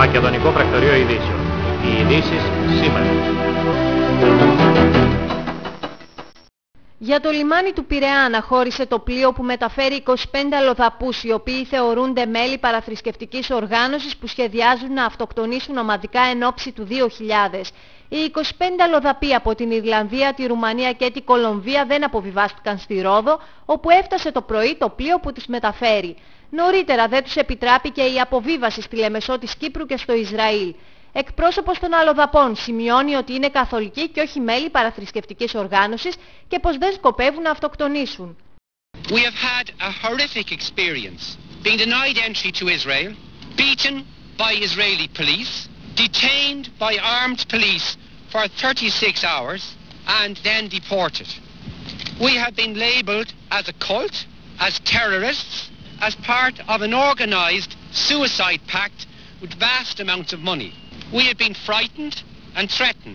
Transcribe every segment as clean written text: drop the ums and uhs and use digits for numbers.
Μακεδονικό Πρακτορείο Ειδήσεων. Οι ειδήσεις σήμερα. Για το λιμάνι του Πειραιά αναχώρησε το πλοίο που μεταφέρει 25 αλλοδαπούς, οι οποίοι θεωρούνται μέλη παραθρησκευτικής οργάνωσης που σχεδιάζουν να αυτοκτονήσουν ομαδικά εν ώψη του 2000. Οι 25 αλλοδαποί από την Ιρλανδία, τη Ρουμανία και τη Κολομβία δεν αποβιβάστηκαν στη Ρόδο, όπου έφτασε το πρωί το πλοίο που τις μεταφέρει. Νωρίτερα δεν τους επιτράπηκε η αποβίβαση στη Λεμεσό της Κύπρου και στο Ισραήλ. Εκπρόσωπος των αλλοδαπών σημειώνει ότι είναι καθολικοί και όχι μέλη παραθρησκευτικής οργάνωσης και πως δεν σκοπεύουν να αυτοκτονήσουν. We have had a horrific experience being denied entry to Israel, beaten by Israeli police, detained by armed police for 36 hours and then deported. We have been labelled as a cult, as terrorists, as part of an organised suicide pact with vast amounts of money. We have been frightened and threatened.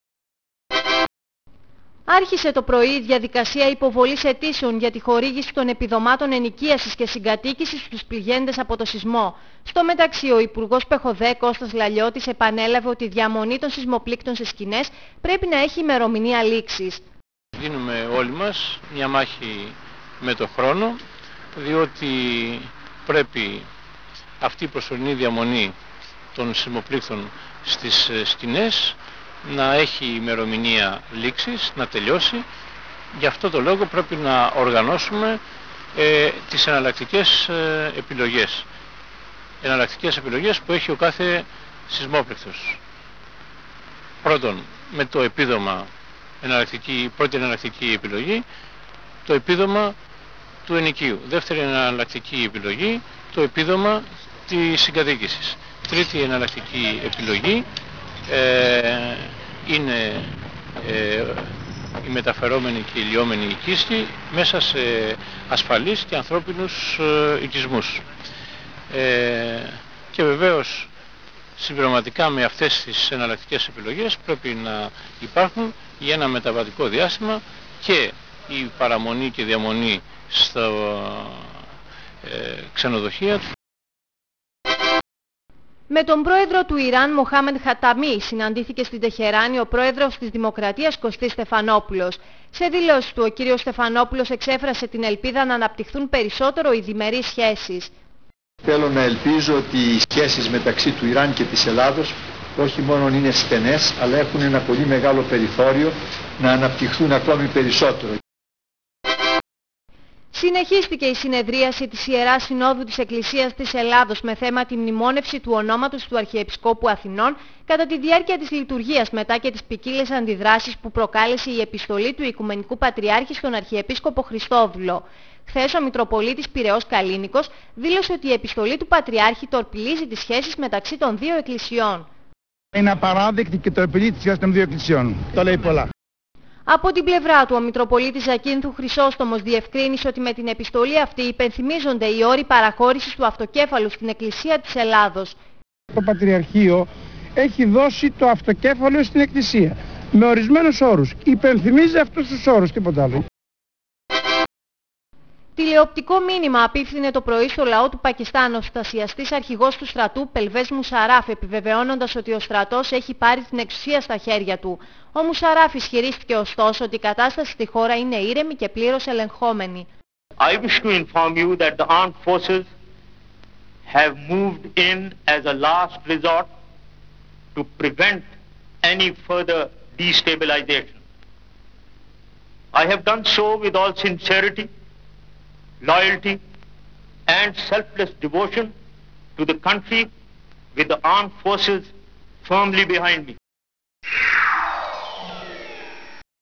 Άρχισε το πρωί η διαδικασία υποβολής αιτήσεων για τη χορήγηση των επιδομάτων ενοικίασης και συγκατοίκησης στους πληγέντες από το σεισμό. Στο μεταξύ, ο Υπουργός Πεχοδέ Κώστας Λαλιώτης επανέλαβε ότι η διαμονή των σεισμοπλήκτων σε σκηνές πρέπει να έχει ημερομηνία λήξης. Δίνουμε όλοι μας μια μάχη με το χρόνο, διότι πρέπει αυτή η προσωρινή διαμονή των σεισμοπλήκτων στις σκηνές να έχει ημερομηνία λήξης, να τελειώσει. Γι' αυτό το λόγο πρέπει να οργανώσουμε τις εναλλακτικές επιλογές. Εναλλακτικές επιλογές που έχει ο κάθε σεισμόπληκτος. Πρώτον, με το επίδομα, πρώτη εναλλακτική επιλογή, το επίδομα του ενοικίου. Δεύτερη εναλλακτική επιλογή, το επίδομα της συγκατοίκησης. Τρίτη εναλλακτική επιλογή είναι οι μεταφερόμενοι και οι λιόμενοι οικίστοι μέσα σε ασφαλείς και ανθρώπινους οικισμούς. Και βεβαίως συμπληρωματικά με αυτές τις εναλλακτικές επιλογές πρέπει να υπάρχουν για ένα μεταβατικό διάστημα και η παραμονή και διαμονή στα ξενοδοχεία. Με τον πρόεδρο του Ιράν, Μοχάμεντ Χαταμί, συναντήθηκε στην Τεχεράνη ο πρόεδρος της Δημοκρατίας Κωστής Στεφανόπουλος. Σε δήλωση του, ο κύριος Στεφανόπουλος εξέφρασε την ελπίδα να αναπτυχθούν περισσότερο οι διμερείς σχέσεις. Θέλω να ελπίζω ότι οι σχέσεις μεταξύ του Ιράν και της Ελλάδος όχι μόνο είναι στενές, αλλά έχουν ένα πολύ μεγάλο περιθώριο να αναπτυχθούν ακόμη περισσότερο. Συνεχίστηκε η συνεδρίαση της Ιεράς Συνόδου της Εκκλησίας της Ελλάδος με θέμα τη μνημόνευση του ονόματος του Αρχιεπισκόπου Αθηνών κατά τη διάρκεια της λειτουργίας, μετά και τις ποικίλες αντιδράσεις που προκάλεσε η επιστολή του Οικουμενικού Πατριάρχη στον Αρχιεπίσκοπο Χριστόδουλο. Χθες ο Μητροπολίτης Πειραιώς Καλίνικος δήλωσε ότι η επιστολή του Πατριάρχη τορπιλίζει τις σχέσεις μεταξύ των δύο εκκλησιών. Είναι απαράδεκτη και τορπιλεί τις σχέσεις των δύο εκκλησιών. Το λέει πολλά. Από την πλευρά του, ο Μητροπολίτης Ζακίνθου Χρυσόστομος διευκρίνησε ότι με την επιστολή αυτή υπενθυμίζονται οι όροι παραχώρησης του αυτοκέφαλου στην Εκκλησία της Ελλάδος. Το Πατριαρχείο έχει δώσει το αυτοκέφαλο στην Εκκλησία με ορισμένους όρους. Υπενθυμίζει αυτούς τους όρους, τίποτα άλλο. Τηλεοπτικό μήνυμα απίφθινε το πρωί στο λαό του Πακιστάν ο στασιαστής αρχηγός του στρατού Πελβές Μουσαράφ, επιβεβαιώνοντας ότι ο στρατός έχει πάρει την εξουσία στα χέρια του. Ο Μουσαράφ ισχυρίστηκε ωστόσο ότι η κατάσταση στη χώρα είναι ήρεμη και πλήρως ελεγχόμενη. I wish to inform you that the armed forces have moved in as a last resort to prevent any further destabilization. I have done so with all sincerity, loyalty and selfless devotion to the country, with the armed forces firmly behind me.